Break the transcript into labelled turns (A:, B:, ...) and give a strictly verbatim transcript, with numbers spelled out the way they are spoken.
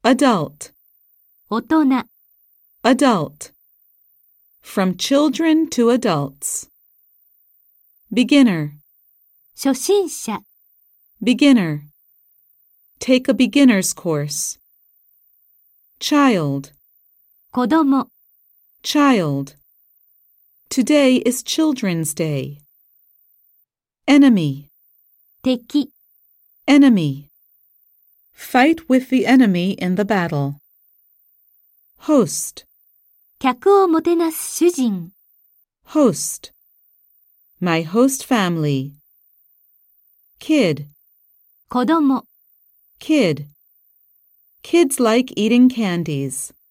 A: adult,
B: 大人、
A: adult. From children to adults. Beginner,
B: 初心者、
A: beginner. Take a beginner's course. Child,
B: 子供、
A: child. Today is Children's Day. Enemy,
B: 敵、
A: enemy. Fight with the enemy in the battle. Host,
B: 客をもてなす主人、
A: host. My host family. Kid,
B: 子供、
A: kid. Kids like eating candies.